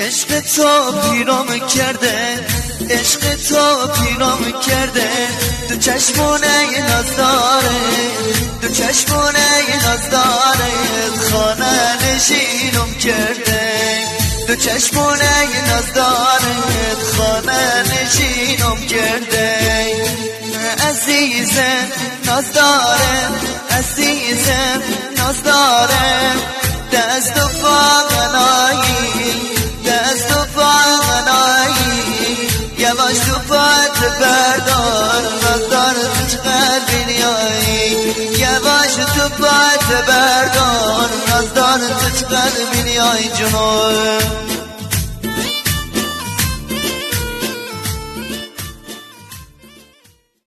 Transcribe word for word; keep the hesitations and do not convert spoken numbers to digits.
عشق تو پیرام کرده، عشق تو پیرام کرده، دو چشمونه ناز داره، دو چشمونه ناز داره، خانه نشینم کرده، دو چشمونه ناز داره، خانه نشینم کرده. عزیزم ناز داره، عزیزم ناز داره، دست و فاقنایی، دست و فاقنایی، یواش تو پات بردار، ناز تو قلبی نیایی، یواش تو پات بردار، ناز تو قلبی نیایی جنوب.